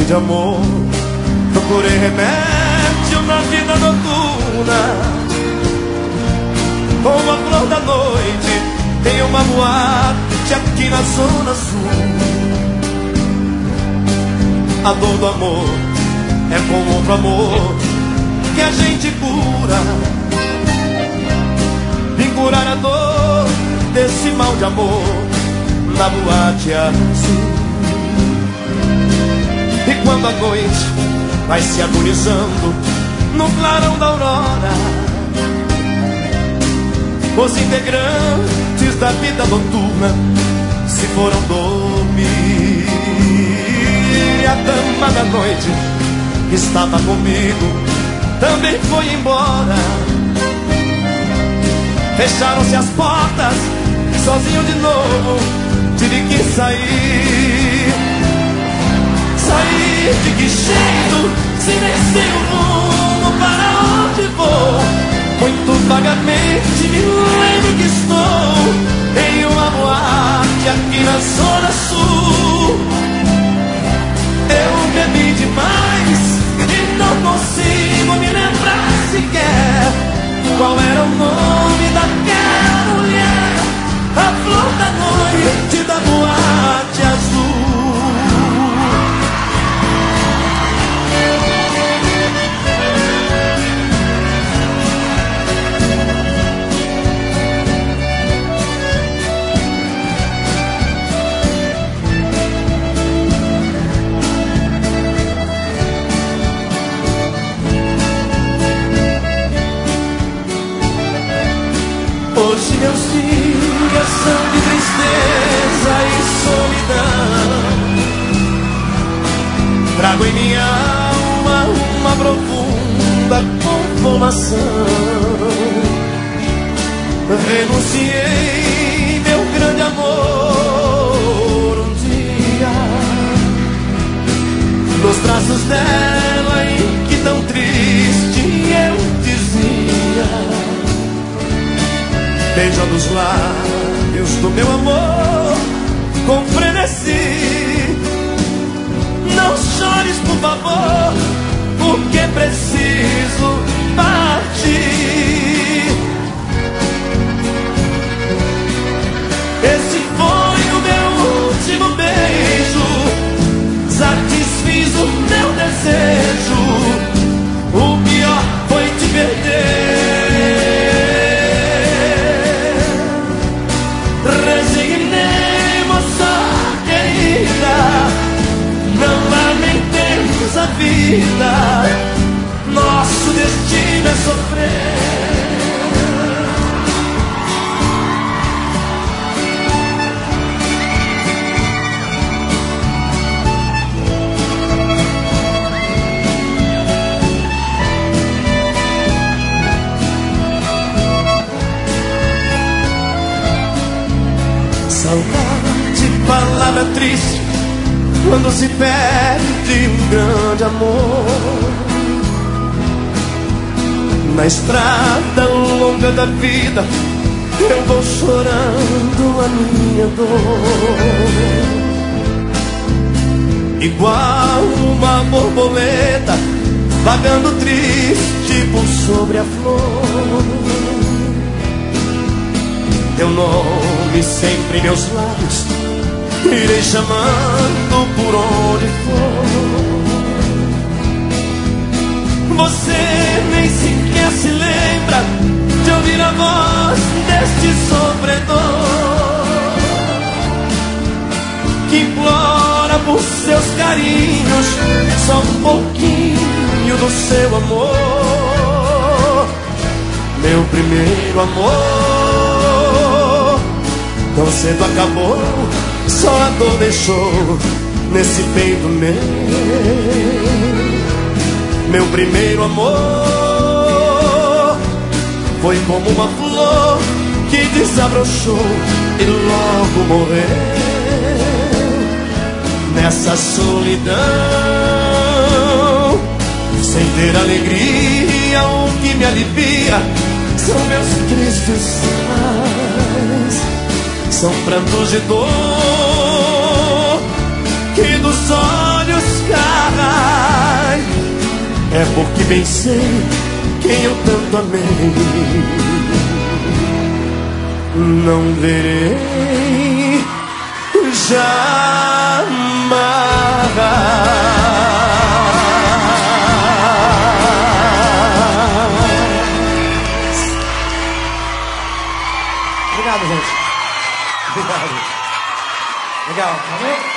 de amor. Procurei remédio na vida noturna. Com a flor da noite tem uma boate aqui na zona sul. A dor do amor é com outro amor que a gente cura. Vim curar a dor desse mal de amor na boate azul. E quando a noite vai se agonizando no clarão da aurora, os integrantes da vida noturna se foram dormir. E a dama da noite que estava comigo também foi embora. Fecharam-se as portas, sozinho de novo tive que sair. Sair de que jeito, se nem sei o rumo para onde vou. Muito vagamente me lembro que estou em uma boate aqui na zona sul. Eu bebi demais e não consigo me lembrar sequer qual era o nome daquela mulher, a flor da noite da boate azul. Hoje meus dias são de tristeza e solidão. Trago em minha alma uma profunda conformação. Renunciei meu grande amor um dia nos braços dela, em que tão triste eu dizia, beijando os lábios do meu amor com frenesi: não chores, por favor, porque preciso partir. Esse foi o meu último beijo, satisfiz o meu desejo. O pior foi te perder. A vida, nosso destino é sofrer. Saudade, palavra triste quando se perde um grande amor. Na estrada longa da vida eu vou chorando a minha dor, igual uma borboleta vagando triste por sobre a flor. Teu nome sempre em meus lábios irei chamando por onde for. Você nem sequer se lembra de ouvir a voz deste sofredor que implora por seus carinhos só um pouquinho do seu amor. Meu primeiro amor tão cedo acabou, só a dor deixou nesse peito meu. Meu primeiro amor foi como uma flor que desabrochou e logo morreu. Nessa solidão, sem ter alegria, o que me alivia são meus tristes pais. São prantos de dor que dos olhos é porque bem sei quem eu tanto amei. Não verei jamais. Obrigado, gente. Obrigado. Legal, tá bem?